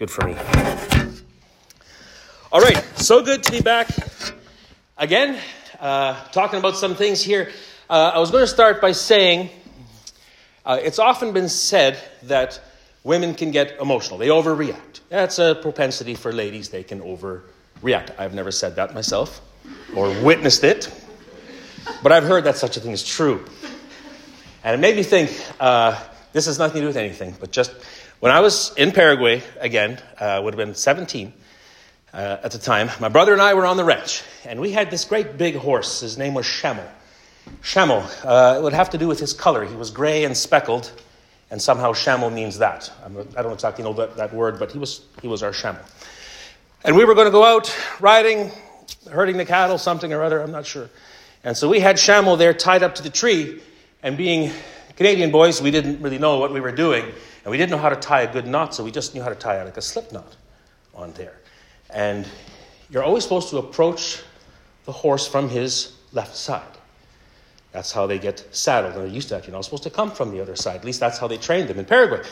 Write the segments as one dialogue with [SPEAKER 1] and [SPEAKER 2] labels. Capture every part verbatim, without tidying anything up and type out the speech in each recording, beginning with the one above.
[SPEAKER 1] Good for me. All right, so good to be back again, uh, talking about some things here. Uh, I was going to start by saying uh, it's often been said that women can get emotional. They overreact. That's a propensity for ladies. They can overreact. I've never said that myself or witnessed it, but I've heard that such a thing is true. And it made me think, uh, this has nothing to do with anything, but just when I was in Paraguay, again, uh, would have been seventeen uh, at the time, my brother and I were on the ranch, and we had this great big horse. His name was Shamel. Shamel, uh, it would have to do with his color. He was gray and speckled, and somehow Shamel means that. I'm, I don't exactly know that, that word, but he was he was our Shamel. And we were going to go out riding, herding the cattle, something or other, I'm not sure. And so we had Shamel there tied up to the tree, and being Canadian boys, we didn't really know what we were doing, and we didn't know how to tie a good knot, so we just knew how to tie like a slip knot on there. And you're always supposed to approach the horse from his left side. That's how they get saddled, and they're used to that. You're not supposed to come from the other side. At least that's how they trained them in Paraguay.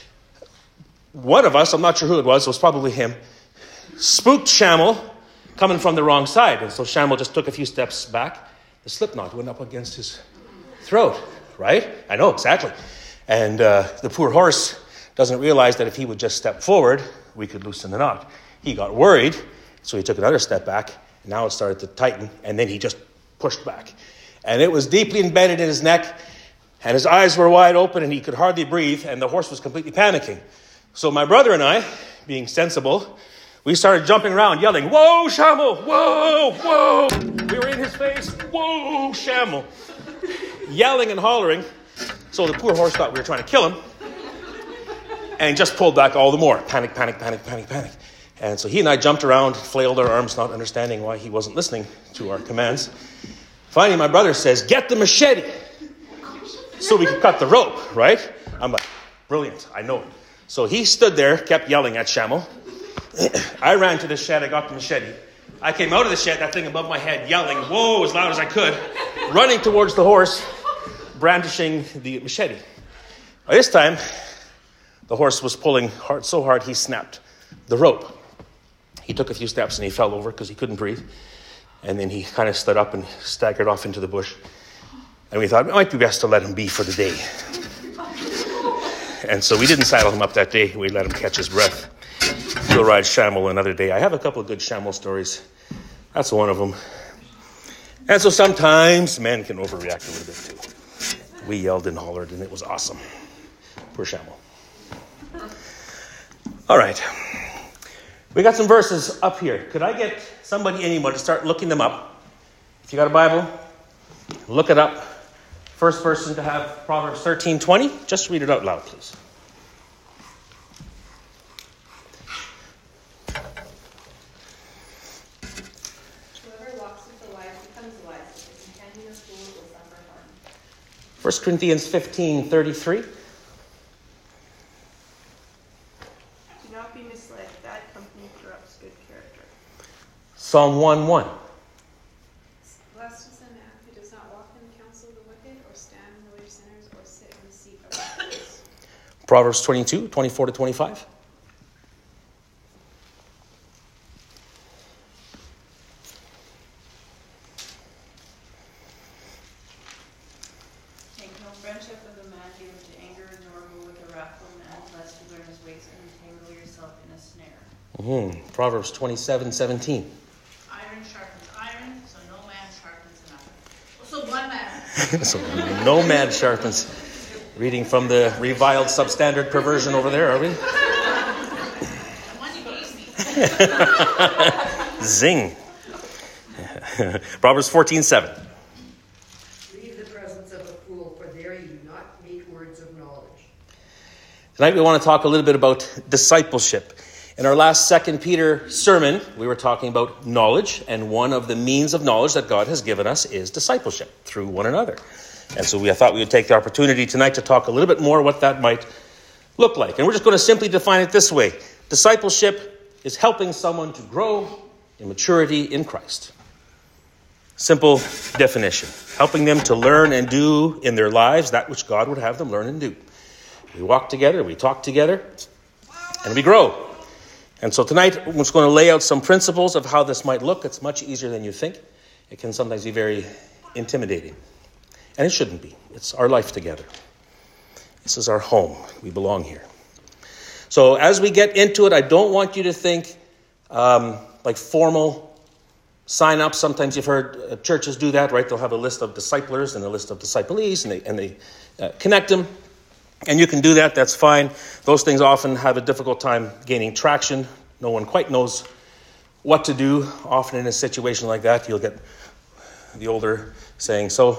[SPEAKER 1] One of us, I'm not sure who it was, it was probably him, spooked Shamel coming from the wrong side. And so Shamel just took a few steps back. The slip knot went up against his throat, right? I know, exactly. And uh, the poor horse doesn't realize that if he would just step forward, we could loosen the knot. He got worried, so he took another step back. And now it started to tighten, and then he just pushed back. And it was deeply embedded in his neck, and his eyes were wide open, and he could hardly breathe, and the horse was completely panicking. So my brother and I, being sensible, we started jumping around, yelling, "Whoa, Shamel! Whoa, whoa!" We were in his face, "Whoa, Shamel!" Yelling and hollering. So the poor horse thought we were trying to kill him, and just pulled back all the more. Panic, panic, panic, panic, panic. And so he and I jumped around, flailed our arms, not understanding why he wasn't listening to our commands. Finally, my brother says, "Get the machete," so we could cut the rope, right? I'm like, brilliant, I know it. So he stood there, kept yelling at Shamel. I ran to the shed, I got the machete. I came out of the shed, that thing above my head, yelling, "Whoa," as loud as I could, running towards the horse, brandishing the machete. By this time, the horse was pulling hard, so hard he snapped the rope. He took a few steps and he fell over because he couldn't breathe. And then he kind of stood up and staggered off into the bush. And we thought it might be best to let him be for the day. And so we didn't saddle him up that day. We let him catch his breath. We'll ride Shamel another day. I have a couple of good Shamel stories. That's one of them. And so sometimes men can overreact a little bit too. We yelled and hollered and it was awesome. Poor Shamel. All right. We got some verses up here. Could I get somebody, anyone, to start looking them up? If you got a Bible, look it up. First person to have Proverbs thirteen twenty. Just read it out loud, please.
[SPEAKER 2] Whoever walks with the wise becomes wise, but the companion of fools will suffer harm.
[SPEAKER 1] First Corinthians fifteen thirty-three.
[SPEAKER 2] Do not be misled. Bad company corrupts good character.
[SPEAKER 1] Psalm one one.
[SPEAKER 2] Blessed is the man who does not walk in the counsel of the wicked, or stand in the way of sinners, or sit in the seat of scoffers.
[SPEAKER 1] Proverbs twenty-two twenty-four to twenty-five.
[SPEAKER 3] Make no friendship with a man given to anger, nor go with a wrathful man, lest you learn his ways and entangle yourself in a snare.
[SPEAKER 1] Mm-hmm. Proverbs twenty-seven seventeen.
[SPEAKER 3] Iron sharpens iron, so no man sharpens another. So one man.
[SPEAKER 1] So no man sharpens. Reading from the reviled substandard perversion over there, are we?
[SPEAKER 3] One you gave me.
[SPEAKER 1] Zing. Proverbs fourteen seven.
[SPEAKER 4] Leave the presence of a fool, for there you do not meet words of knowledge.
[SPEAKER 1] Tonight we want to talk a little bit about discipleship. In our last Second Peter sermon, we were talking about knowledge, and one of the means of knowledge that God has given us is discipleship through one another. And so we thought we would take the opportunity tonight to talk a little bit more what that might look like. And we're just going to simply define it this way. Discipleship is helping someone to grow in maturity in Christ. Simple definition. Helping them to learn and do in their lives that which God would have them learn and do. We walk together, we talk together, and we grow. And so tonight, I'm just going to lay out some principles of how this might look. It's much easier than you think. It can sometimes be very intimidating. And it shouldn't be. It's our life together. This is our home. We belong here. So as we get into it, I don't want you to think um, like formal sign up. Sometimes you've heard uh, churches do that, right? They'll have a list of disciplers and a list of disciplees, and they, and they uh, connect them. And you can do that. That's fine. Those things often have a difficult time gaining traction. No one quite knows what to do. Often in a situation like that, you'll get the older saying, so,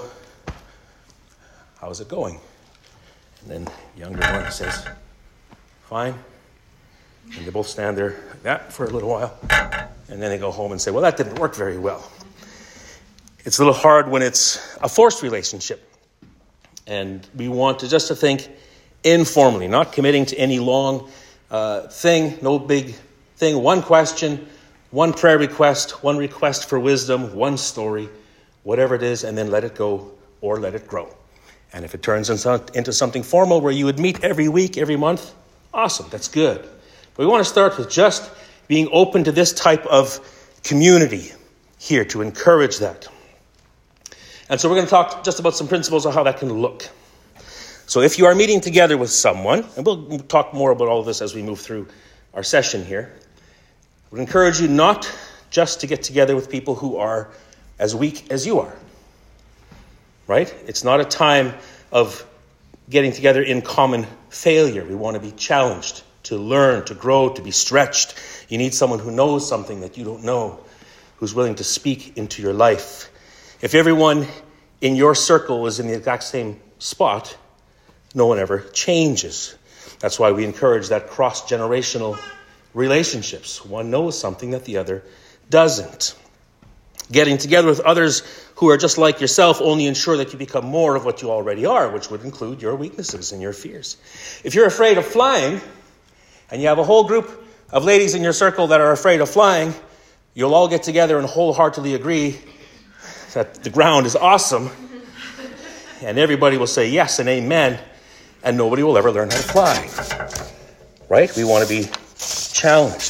[SPEAKER 1] how's it going? And then the younger one says, fine. And they both stand there like that for a little while. And then they go home and say, well, that didn't work very well. It's a little hard when it's a forced relationship. And we want to just to think informally, not committing to any long uh, thing, no big thing. One question, one prayer request, one request for wisdom, one story, whatever it is, and then let it go or let it grow. And if it turns into something formal where you would meet every week, every month, awesome, that's good. But we want to start with just being open to this type of community here to encourage that. And so we're going to talk just about some principles of how that can look. So if you are meeting together with someone, and we'll talk more about all of this as we move through our session here, we encourage you not just to get together with people who are as weak as you are. Right? It's not a time of getting together in common failure. We want to be challenged, to learn, to grow, to be stretched. You need someone who knows something that you don't know, who's willing to speak into your life. If everyone in your circle is in the exact same spot, no one ever changes. That's why we encourage that cross-generational relationships. One knows something that the other doesn't. Getting together with others who are just like yourself only ensure that you become more of what you already are, which would include your weaknesses and your fears. If you're afraid of flying, and you have a whole group of ladies in your circle that are afraid of flying, you'll all get together and wholeheartedly agree that the ground is awesome, and everybody will say yes and amen, and nobody will ever learn how to fly. Right? We want to be challenged.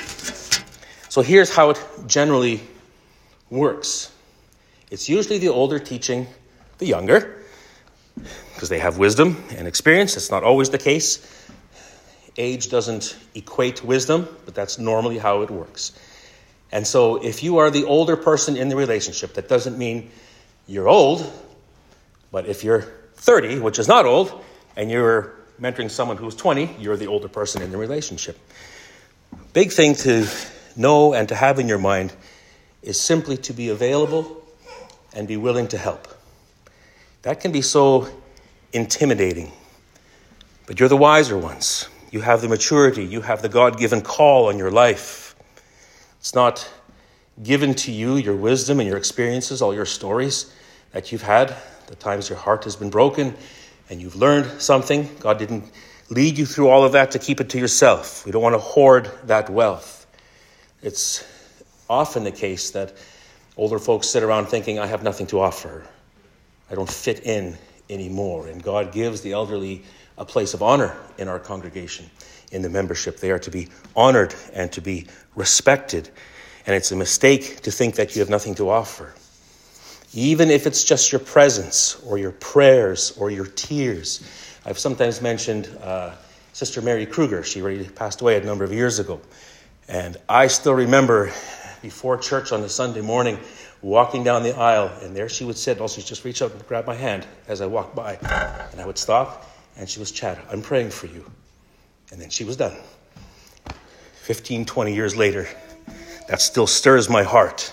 [SPEAKER 1] So here's how it generally works. It's usually the older teaching the younger, because they have wisdom and experience. It's not always the case. Age doesn't equate wisdom, but that's normally how it works. And so if you are the older person in the relationship, that doesn't mean you're old, but if you're thirty, which is not old, and you're mentoring someone who's twenty, you're the older person in the relationship. Big thing to know and to have in your mind is simply to be available and be willing to help. That can be so intimidating, but you're the wiser ones. You have the maturity. You have the God-given call on your life. It's not given to you, your wisdom and your experiences, all your stories that you've had, the times your heart has been broken and you've learned something. God didn't lead you through all of that to keep it to yourself. We don't want to hoard that wealth. It's often the case that older folks sit around thinking, I have nothing to offer. I don't fit in anymore. And God gives the elderly a place of honor in our congregation, in the membership. They are to be honored and to be respected. And it's a mistake to think that you have nothing to offer. Even if it's just your presence or your prayers or your tears. I've sometimes mentioned uh, Sister Mary Kruger. She already passed away a number of years ago. And I still remember before church on a Sunday morning, walking down the aisle, and there she would sit. Also, she'd just reach out and grab my hand as I walked by. And I would stop, and she was chatting, I'm praying for you. And then she was done. fifteen, twenty years later, that still stirs my heart.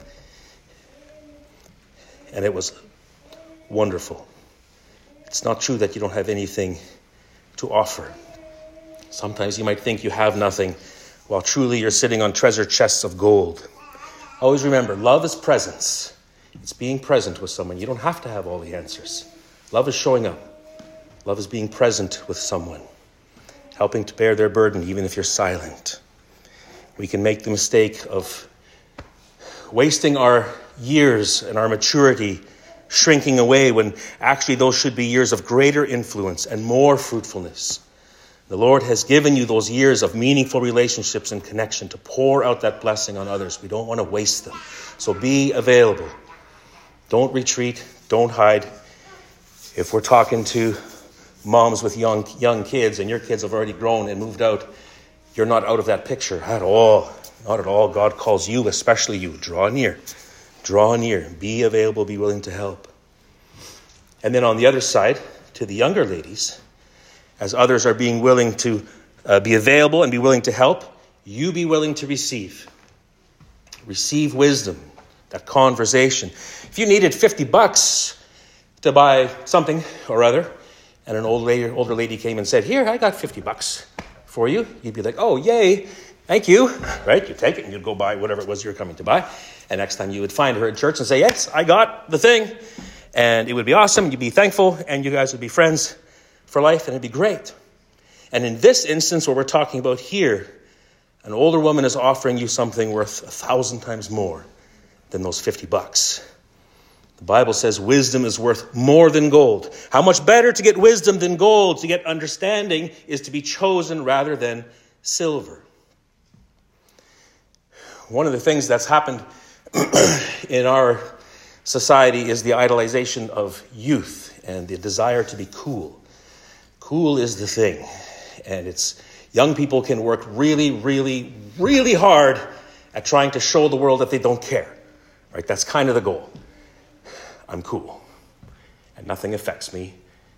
[SPEAKER 1] And it was wonderful. It's not true that you don't have anything to offer. Sometimes you might think you have nothing, while truly you're sitting on treasure chests of gold. Always remember, love is presence. It's being present with someone. You don't have to have all the answers. Love is showing up. Love is being present with someone, helping to bear their burden, even if you're silent. We can make the mistake of wasting our years and our maturity shrinking away when actually those should be years of greater influence and more fruitfulness. The Lord has given you those years of meaningful relationships and connection to pour out that blessing on others. We don't want to waste them. So be available. Don't retreat. Don't hide. If we're talking to moms with young young kids and your kids have already grown and moved out, you're not out of that picture at all. Not at all. God calls you, especially you. Draw near. Draw near. Be available. Be willing to help. And then on the other side, to the younger ladies, as others are being willing to uh, be available and be willing to help, you be willing to receive. Receive wisdom, that conversation. If you needed fifty bucks to buy something or other, and an old lady, older lady came and said, here, I got fifty bucks for you. You'd be like, oh, yay, thank you. Right? You'd take it and you'd go buy whatever it was you're coming to buy. And next time you would find her in church and say, yes, I got the thing. And it would be awesome. You'd be thankful and you guys would be friends for life and it'd be great. And in this instance, what we're talking about here, an older woman is offering you something worth a thousand times more than those fifty bucks. The Bible says wisdom is worth more than gold. How much better to get wisdom than gold? To get understanding is to be chosen rather than silver. One of the things that's happened in our society is the idolization of youth and the desire to be cool. Cool is the thing. And it's young people can work really, really, really hard at trying to show the world that they don't care. Right? That's kind of the goal. I'm cool. And nothing affects me.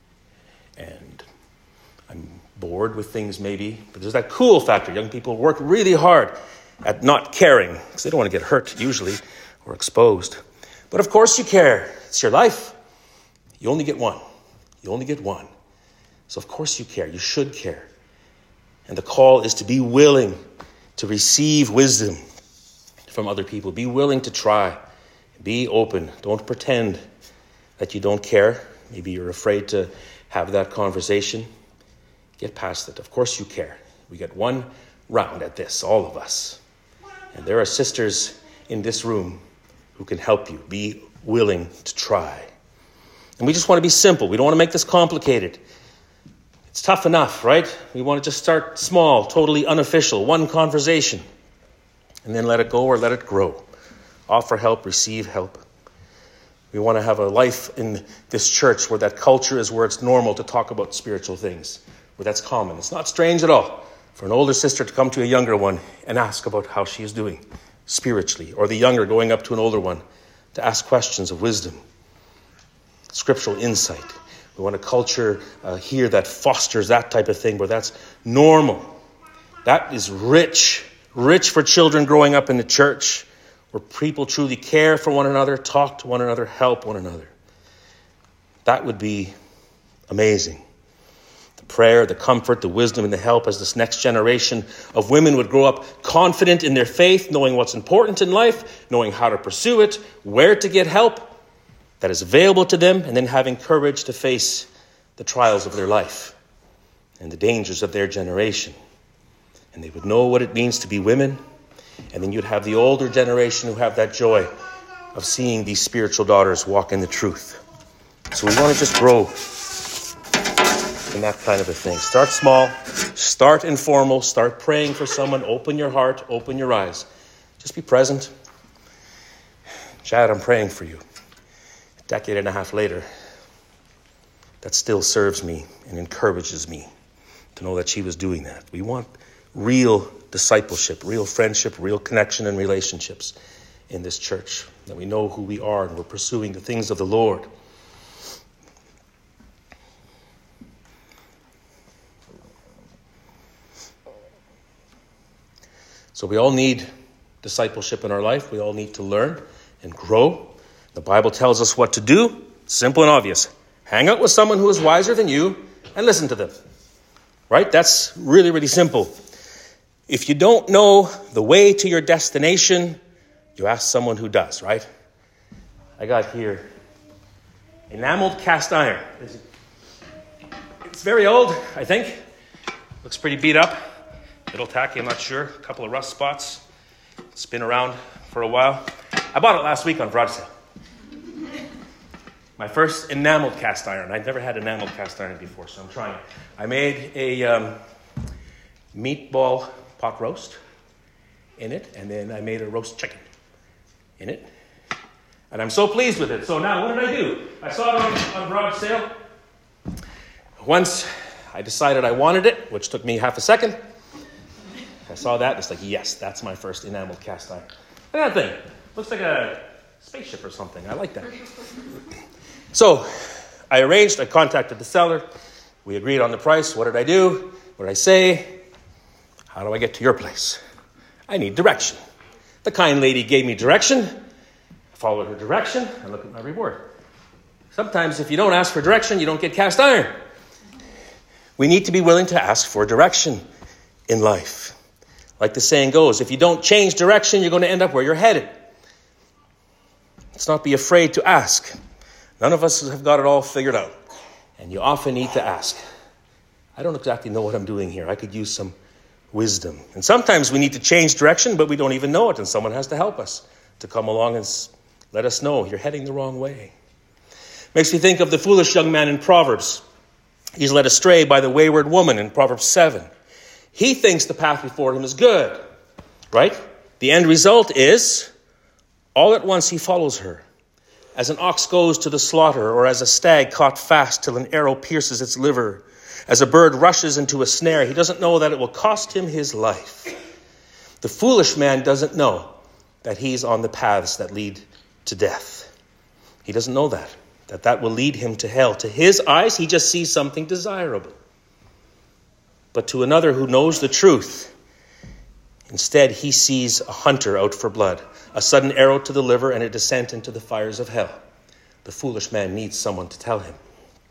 [SPEAKER 1] And I'm bored with things maybe. But there's that cool factor. Young people work really hard at not caring because they don't want to get hurt usually or exposed. But of course you care. It's your life. You only get one. You only get one. So of course you care. You should care. And the call is to be willing to receive wisdom from other people. Be willing to try. Be open. Don't pretend that you don't care. Maybe you're afraid to have that conversation. Get past it. Of course you care. We get one round at this, all of us. And there are sisters in this room who can help you. Be willing to try. And we just want to be simple. We don't want to make this complicated. It's tough enough, right? We want to just start small, totally unofficial, one conversation, and then let it go or let it grow. Offer help, receive help. We want to have a life in this church where that culture is where it's normal to talk about spiritual things, where that's common. It's not strange at all for an older sister to come to a younger one and ask about how she is doing spiritually, or the younger going up to an older one to ask questions of wisdom, scriptural insight. We want a culture uh, here that fosters that type of thing, where that's normal. That is rich, rich for children growing up in the church, where people truly care for one another, talk to one another, help one another. That would be amazing. The prayer, the comfort, the wisdom, and the help as this next generation of women would grow up confident in their faith, knowing what's important in life, knowing how to pursue it, where to get help that is available to them, and then having courage to face the trials of their life and the dangers of their generation. And they would know what it means to be women. And then you'd have the older generation who have that joy of seeing these spiritual daughters walk in the truth. So we want to just grow in that kind of a thing. Start small, start informal, start praying for someone, open your heart, open your eyes. Just be present. Chad, I'm praying for you. A decade and a half later, that still serves me and encourages me to know that she was doing that. We want real discipleship, real friendship, real connection and relationships in this church. That we know who we are and we're pursuing the things of the Lord. So we all need discipleship in our life. We all need to learn and grow. The Bible tells us what to do. Simple and obvious. Hang out with someone who is wiser than you and listen to them. Right? That's really, really simple. If you don't know the way to your destination, you ask someone who does, right? I got here enameled cast iron. It's very old, I think. Looks pretty beat up. A little tacky, I'm not sure. A couple of rust spots. It's been around for a while. I bought it last week on garage sale. My first enameled cast iron. I'd never had enameled cast iron before, so I'm trying it. I made a um, meatball pot roast in it, and then I made a roast chicken in it. And I'm so pleased with it. So now what did I do? I saw it on, on garage sale. Once I decided I wanted it, which took me half a second, I saw that. It's like, yes, that's my first enameled cast iron. Look at that thing. Looks like a spaceship or something. I like that. So I arranged. I contacted the seller. We agreed on the price. What did I do? What did I say? How do I get to your place? I need direction. The kind lady gave me direction. I followed her direction, and look at my reward. Sometimes if you don't ask for direction, you don't get cast iron. We need to be willing to ask for direction in life. Like the saying goes, if you don't change direction, you're going to end up where you're headed. Let's not be afraid to ask. None of us have got it all figured out. And you often need to ask. I don't exactly know what I'm doing here. I could use some wisdom. And sometimes we need to change direction, but we don't even know it. And someone has to help us to come along and let us know you're heading the wrong way. Makes me think of the foolish young man in Proverbs. He's led astray by the wayward woman in Proverbs seven. He thinks the path before him is good, right? The end result is, all at once he follows her. As an ox goes to the slaughter, or as a stag caught fast till an arrow pierces its liver, as a bird rushes into a snare, he doesn't know that it will cost him his life. The foolish man doesn't know that he's on the paths that lead to death. He doesn't know that, that that will lead him to hell. To his eyes, he just sees something desirable. But to another who knows the truth, instead he sees a hunter out for blood, a sudden arrow to the liver, and a descent into the fires of hell. The foolish man needs someone to tell him.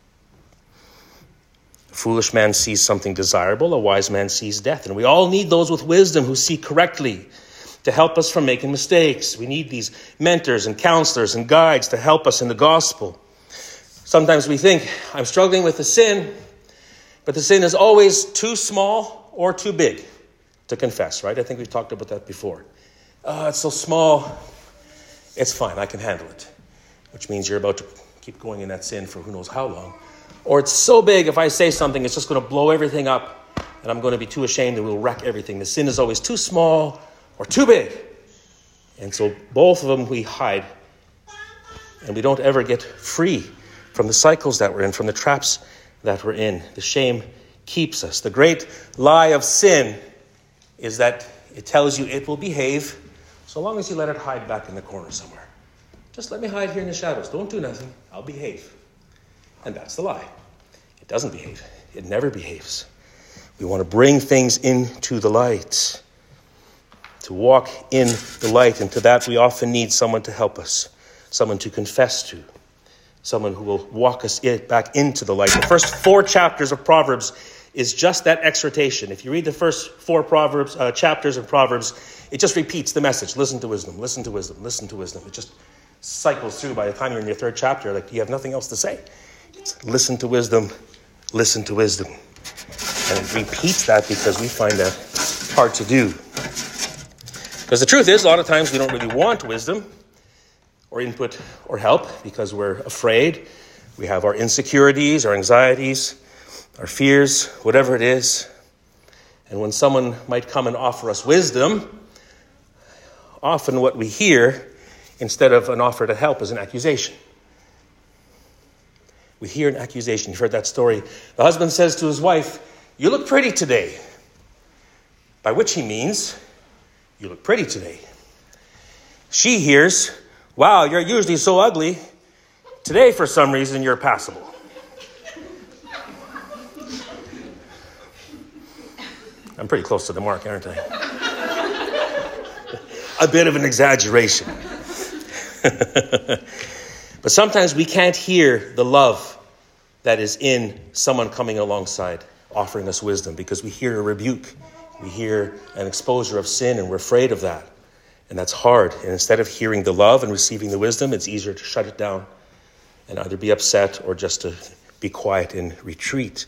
[SPEAKER 1] The foolish man sees something desirable, a wise man sees death. And we all need those with wisdom who see correctly to help us from making mistakes. We need these mentors and counselors and guides to help us in the gospel. Sometimes we think, I'm struggling with a sin, but the sin is always too small or too big to confess, right? I think we've talked about that before. Oh, it's so small. It's fine. I can handle it. Which means you're about to keep going in that sin for who knows how long. Or it's so big, if I say something, it's just going to blow everything up, and I'm going to be too ashamed and we'll wreck everything. The sin is always too small or too big. And so both of them we hide. And we don't ever get free from the cycles that we're in, from the traps that we're in. The shame keeps us. The great lie of sin is that it tells you it will behave so long as you let it hide back in the corner somewhere. Just let me hide here in the shadows. Don't do nothing. I'll behave. And that's the lie. It doesn't behave. It never behaves. We want to bring things into the light. To walk in the light. And to that we often need someone to help us. Someone to confess to. Someone who will walk us back into the light. The first four chapters of Proverbs is just that exhortation. If you read the first four Proverbs uh, chapters of Proverbs, it just repeats the message. Listen to wisdom, listen to wisdom, listen to wisdom. It just cycles through. By the time you're in your third chapter, like you have nothing else to say. It's listen to wisdom, listen to wisdom. And it repeats that because we find that hard to do. Because the truth is, a lot of times we don't really want wisdom or input or help because we're afraid. We have our insecurities, our anxieties, our fears, whatever it is. And when someone might come and offer us wisdom, often what we hear, instead of an offer to help, is an accusation. We hear an accusation. You've heard that story. The husband says to his wife, "You look pretty today." By which he means, you look pretty today. She hears, "Wow, you're usually so ugly. Today, for some reason, you're passable." I'm pretty close to the mark, aren't I? A bit of an exaggeration. But sometimes we can't hear the love that is in someone coming alongside, offering us wisdom, because we hear a rebuke. We hear an exposure of sin, and we're afraid of that. And that's hard. And instead of hearing the love and receiving the wisdom, it's easier to shut it down and either be upset or just to be quiet and retreat.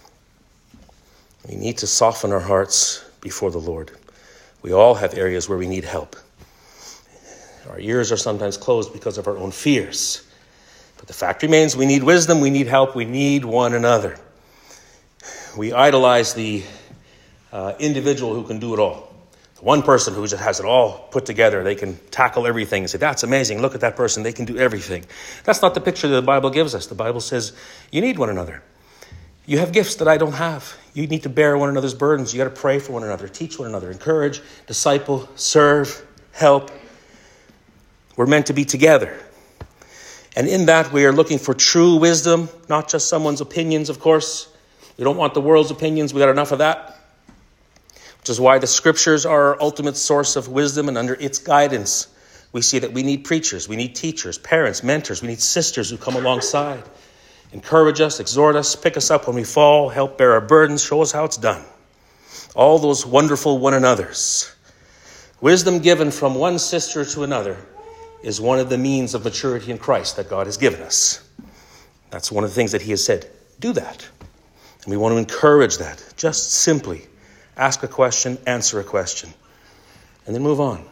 [SPEAKER 1] We need to soften our hearts before the Lord. We all have areas where we need help. Our ears are sometimes closed because of our own fears. But the fact remains, we need wisdom, we need help, we need one another. We idolize the uh, individual who can do it all. One person who just has it all put together. They can tackle everything and say, that's amazing. Look at that person. They can do everything. That's not the picture that the Bible gives us. The Bible says you need one another. You have gifts that I don't have. You need to bear one another's burdens. You got to pray for one another, teach one another, encourage, disciple, serve, help. We're meant to be together. And in that, we are looking for true wisdom, not just someone's opinions, of course. We don't want the world's opinions. We got enough of that. Which is why the scriptures are our ultimate source of wisdom, and under its guidance, we see that we need preachers, we need teachers, parents, mentors, we need sisters who come alongside, encourage us, exhort us, pick us up when we fall, help bear our burdens, show us how it's done. All those wonderful one another's. Wisdom given from one sister to another is one of the means of maturity in Christ that God has given us. That's one of the things that he has said. Do that. And we want to encourage that. Just simply ask a question, answer a question, and then move on.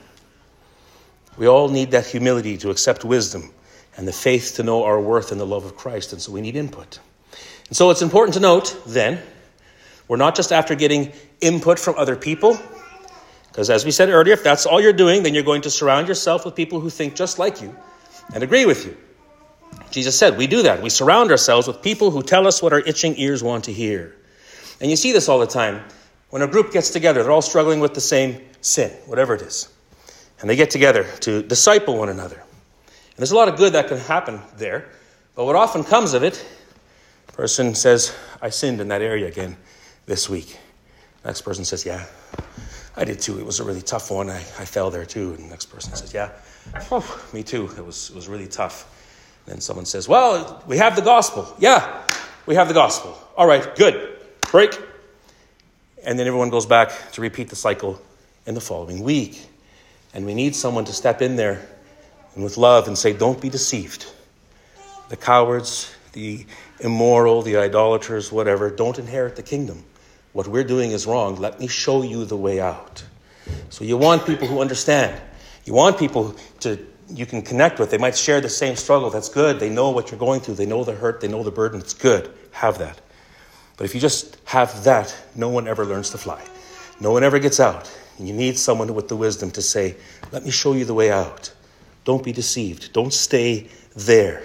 [SPEAKER 1] We all need that humility to accept wisdom and the faith to know our worth in the love of Christ, and so we need input. And so it's important to note, then, we're not just after getting input from other people, because as we said earlier, if that's all you're doing, then you're going to surround yourself with people who think just like you and agree with you. Jesus said we do that. We surround ourselves with people who tell us what our itching ears want to hear. And you see this all the time. When a group gets together, they're all struggling with the same sin, whatever it is. And they get together to disciple one another. And there's a lot of good that can happen there. But what often comes of it, a person says, I sinned in that area again this week. The next person says, yeah, I did too. It was a really tough one. I, I fell there too. And the next person says, yeah, oh, me too. It was, it was really tough. And then someone says, well, we have the gospel. Yeah, we have the gospel. All right, good. Break. And then everyone goes back to repeat the cycle in the following week. And we need someone to step in there and with love and say, don't be deceived. The cowards, the immoral, the idolaters, whatever, don't inherit the kingdom. What we're doing is wrong. Let me show you the way out. So you want people who understand. You want people to you can connect with. They might share the same struggle. That's good. They know what you're going through. They know the hurt. They know the burden. It's good. Have that. But if you just have that, no one ever learns to fly. No one ever gets out. And you need someone with the wisdom to say, let me show you the way out. Don't be deceived. Don't stay there.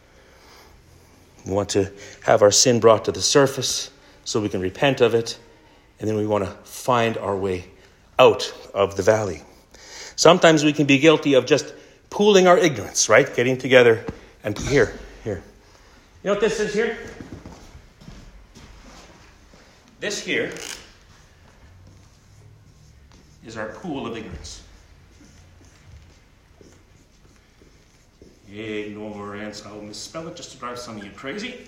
[SPEAKER 1] We want to have our sin brought to the surface so we can repent of it. And then we want to find our way out of the valley. Sometimes we can be guilty of just pooling our ignorance, right? Getting together and here, here. You know what this is here? This here is our pool of ignorance. Ignorance. I'll misspell it just to drive some of you crazy.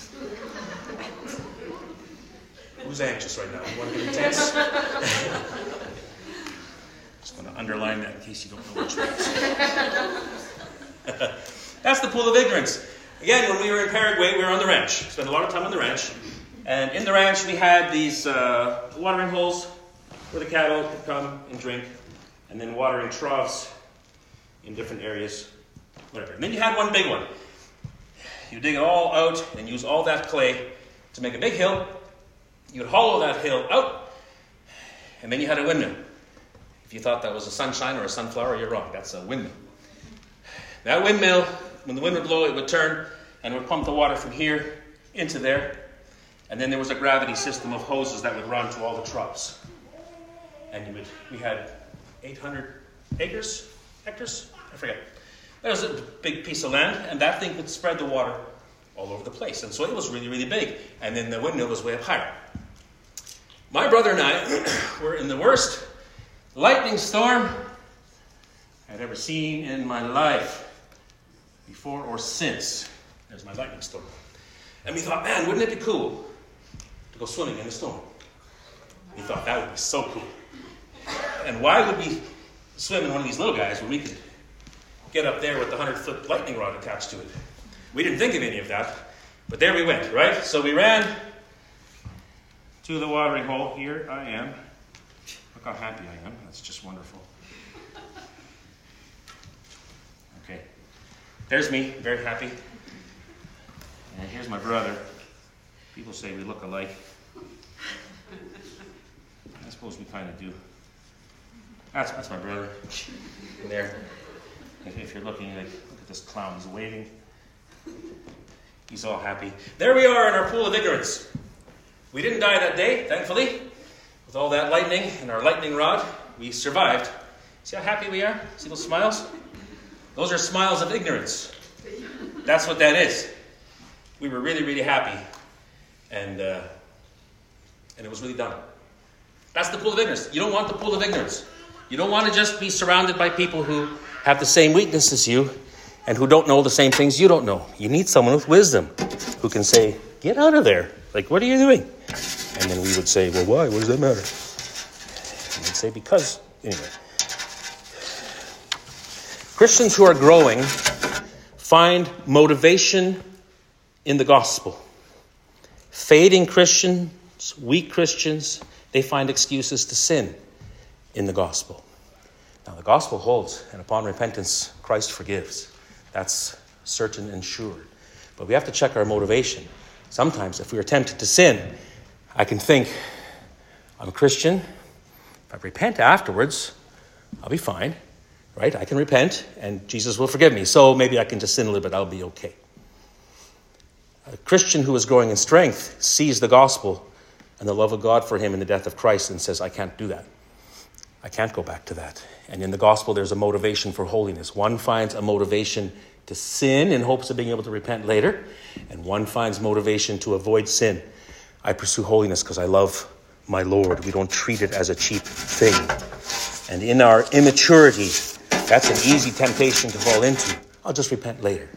[SPEAKER 1] Who's anxious right now? You want to get intense? Just going to underline that in case you don't know which one it is. That's the pool of ignorance. Again, when we were in Paraguay, we were on the ranch. Spent a lot of time on the ranch. And in the ranch, we had these uh, watering holes where the cattle could come and drink, and then watering troughs in different areas, whatever. And then you had one big one. You dig it all out and use all that clay to make a big hill. You would hollow that hill out, and then you had a windmill. If you thought that was a sunshine or a sunflower, you're wrong. That's a windmill. That windmill, when the wind would blow, it would turn and it would pump the water from here into there. And then there was a gravity system of hoses that would run to all the troughs. And you would, we had eight hundred acres, hectares, I forget. That was a big piece of land, and that thing could spread the water all over the place. And so it was really, really big. And then the windmill was way up higher. My brother and I were in the worst lightning storm I'd ever seen in my life, before or since. There's my lightning storm. And we thought, man, wouldn't it be cool to go swimming in the storm? We thought that would be so cool. And why would we swim in one of these little guys when we could get up there with the hundred-foot lightning rod attached to it? We didn't think of any of that, but there we went, right? So we ran to the watering hole. Here I am. Look how happy I am. That's just wonderful. Okay. There's me, very happy. And here's my brother. People say we look alike. suppose we kind of do. That's, that's my brother in there. If, if you're looking, like, look at this clown, he's waving. He's all happy. There we are in our pool of ignorance. We didn't die that day, thankfully. With all that lightning and our lightning rod, we survived. See how happy we are? See those smiles? Those are smiles of ignorance. That's what that is. We were really, really happy. And, uh, and it was really done. That's the pool of ignorance. You don't want the pool of ignorance. You don't want to just be surrounded by people who have the same weakness as you and who don't know the same things you don't know. You need someone with wisdom who can say, get out of there. Like, what are you doing? And then we would say, well, why? What does that matter? And they'd say, because, anyway. Christians who are growing find motivation in the gospel. Fading Christians, weak Christians, they find excuses to sin in the gospel. Now, the gospel holds, and upon repentance, Christ forgives. That's certain and sure. But we have to check our motivation. Sometimes, if we are tempted to sin, I can think, I'm a Christian. If I repent afterwards, I'll be fine, right? I can repent, and Jesus will forgive me. So maybe I can just sin a little bit. I'll be okay. A Christian who is growing in strength sees the gospel and the love of God for him in the death of Christ and says, I can't do that. I can't go back to that. And in the gospel, there's a motivation for holiness. One finds a motivation to sin in hopes of being able to repent later, and one finds motivation to avoid sin. I pursue holiness because I love my Lord. We don't treat it as a cheap thing. And in our immaturity, that's an easy temptation to fall into. I'll just repent later.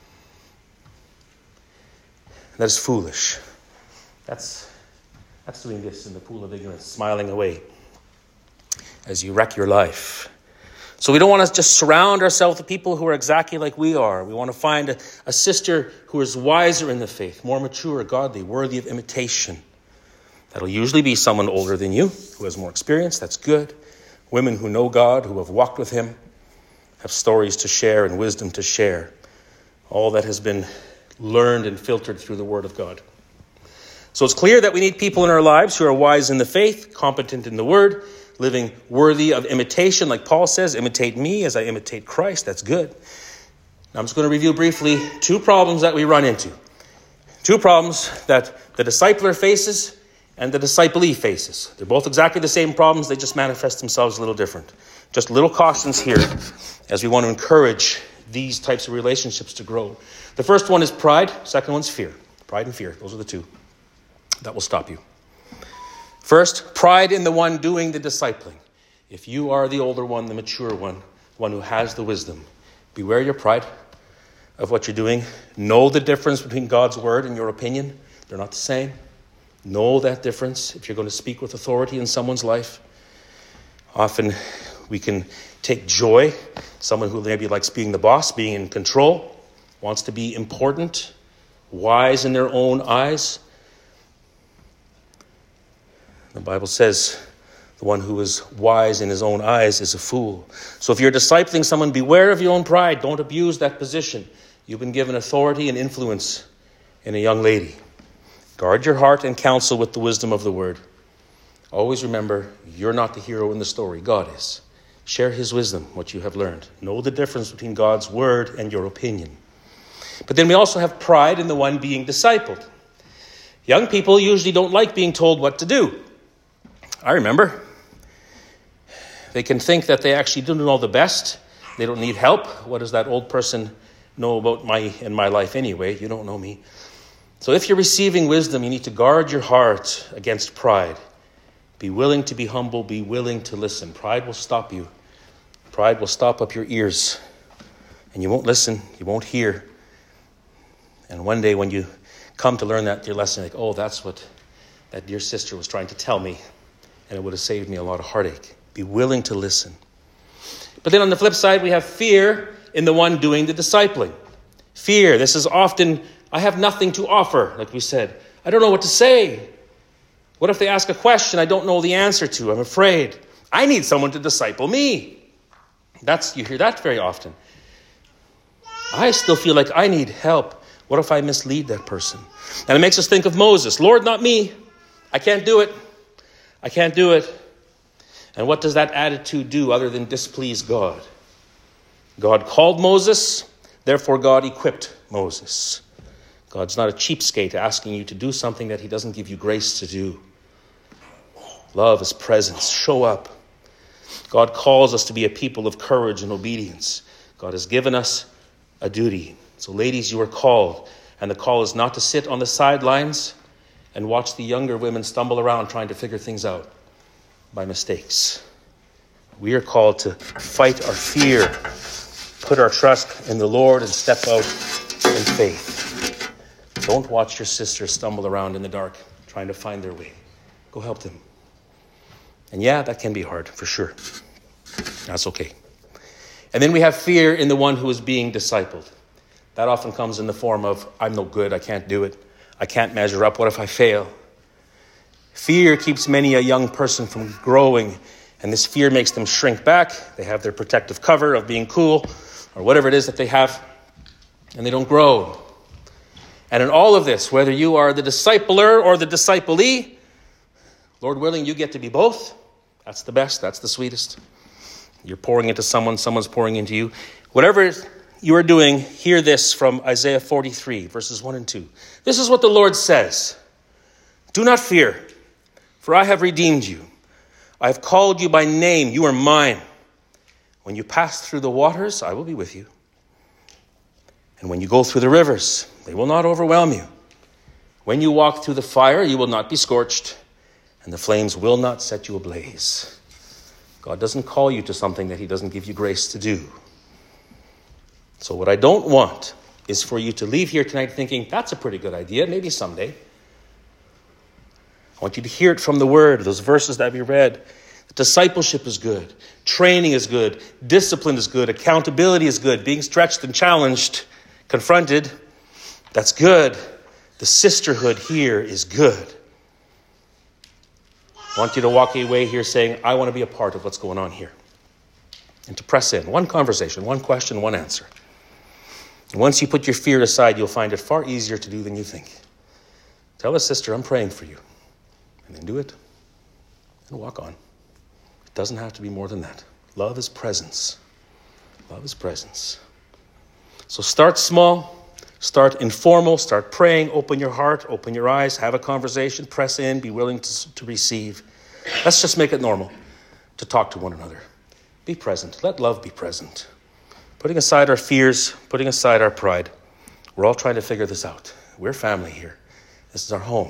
[SPEAKER 1] That is foolish. That's, that's doing this in the pool of ignorance, smiling away as you wreck your life. So we don't want to just surround ourselves with people who are exactly like we are. We want to find a, a sister who is wiser in the faith, more mature, godly, worthy of imitation. That'll usually be someone older than you, who has more experience. That's good. Women who know God, who have walked with him, have stories to share and wisdom to share. All that has been learned and filtered through the Word of God. So it's clear that we need people in our lives who are wise in the faith, competent in the Word, living worthy of imitation. Like Paul says, imitate me as I imitate Christ. That's good. Now I'm just going to review briefly two problems that we run into. Two problems that the discipler faces and the disciplee faces. They're both exactly the same problems. They just manifest themselves a little different. Just little cautions here as we want to encourage these types of relationships to grow. The first one is pride. Second one's fear. Pride and fear. Those are the two that will stop you. First, pride in the one doing the discipling. If you are the older one, the mature one, one who has the wisdom, beware your pride of what you're doing. Know the difference between God's word and your opinion. They're not the same. Know that difference if you're going to speak with authority in someone's life. Often we can take joy. Someone who maybe likes being the boss, being in control, wants to be important, wise in their own eyes. The Bible says the one who is wise in his own eyes is a fool. So if you're discipling someone, beware of your own pride. Don't abuse that position. You've been given authority and influence in a young lady. Guard your heart and counsel with the wisdom of the word. Always remember, you're not the hero in the story. God is. Share his wisdom, what you have learned. Know the difference between God's word and your opinion. But then we also have pride in the one being discipled. Young people usually don't like being told what to do. I remember. They can think that they actually do know the best. They don't need help. What does that old person know about my in my life anyway? You don't know me. So if you're receiving wisdom, you need to guard your heart against pride. Be willing to be humble. Be willing to listen. Pride will stop you. Pride will stop up your ears. And you won't listen. You won't hear. And one day when you come to learn that dear lesson, like, oh, that's what that dear sister was trying to tell me. And it would have saved me a lot of heartache. Be willing to listen. But then on the flip side, we have fear in the one doing the discipling. Fear. This is often, I have nothing to offer, like we said. I don't know what to say. What if they ask a question I don't know the answer to? I'm afraid. I need someone to disciple me. That's, you hear that very often. I still feel like I need help. What if I mislead that person? And it makes us think of Moses. Lord, not me. I can't do it. I can't do it. And what does that attitude do other than displease God? God called Moses, therefore God equipped Moses. God's not a cheapskate asking you to do something that he doesn't give you grace to do. Love is presence. Show up. God calls us to be a people of courage and obedience. God has given us a duty. So ladies, you are called. And the call is not to sit on the sidelines and watch the younger women stumble around trying to figure things out by mistakes. We are called to fight our fear, put our trust in the Lord, and step out in faith. Don't watch your sisters stumble around in the dark trying to find their way. Go help them. And yeah, that can be hard, for sure. That's okay. And then we have fear in the one who is being discipled. That often comes in the form of, I'm no good, I can't do it. I can't measure up, what if I fail? Fear keeps many a young person from growing, and this fear makes them shrink back. They have their protective cover of being cool, or whatever it is that they have, and they don't grow. And in all of this, whether you are the discipler or the disciplee, Lord willing, you get to be both. That's the best, that's the sweetest. You're pouring into someone, someone's pouring into you. Whatever you are doing, hear this from Isaiah forty-three, verses one and two. This is what the Lord says. Do not fear, for I have redeemed you. I have called you by name. You are mine. When you pass through the waters, I will be with you. And when you go through the rivers, they will not overwhelm you. When you walk through the fire, you will not be scorched, and the flames will not set you ablaze. God doesn't call you to something that he doesn't give you grace to do. So what I don't want is for you to leave here tonight thinking, that's a pretty good idea, maybe someday. I want you to hear it from the word, those verses that we read. Discipleship is good. Training is good. Discipline is good. Accountability is good. Being stretched and challenged, confronted, that's good. The sisterhood here is good. I want you to walk away here saying, I want to be a part of what's going on here. And to press in. One conversation, one question, one answer. And once you put your fear aside, you'll find it far easier to do than you think. Tell a sister, I'm praying for you. And then do it. And walk on. It doesn't have to be more than that. Love is presence. Love is presence. So start small. Start informal. Start praying. Open your heart. Open your eyes. Have a conversation. Press in. Be willing to, to receive. Let's just make it normal to talk to one another. Be present. Let love be present. Putting aside our fears. Putting aside our pride. We're all trying to figure this out. We're family here. This is our home.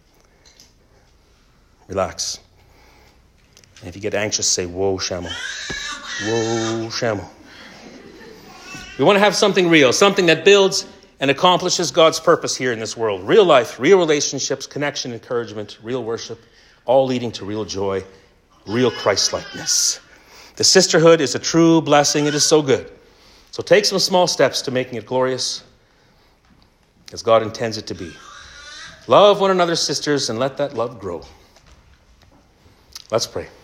[SPEAKER 1] Relax. And if you get anxious, say, whoa, Shammel. Whoa, Shammel. We want to have something real, something that builds and accomplishes God's purpose here in this world. Real life, real relationships, connection, encouragement, real worship, all leading to real joy, real Christ-likeness. The sisterhood is a true blessing. It is so good. So take some small steps to making it glorious as God intends it to be. Love one another, sisters, and let that love grow. Let's pray.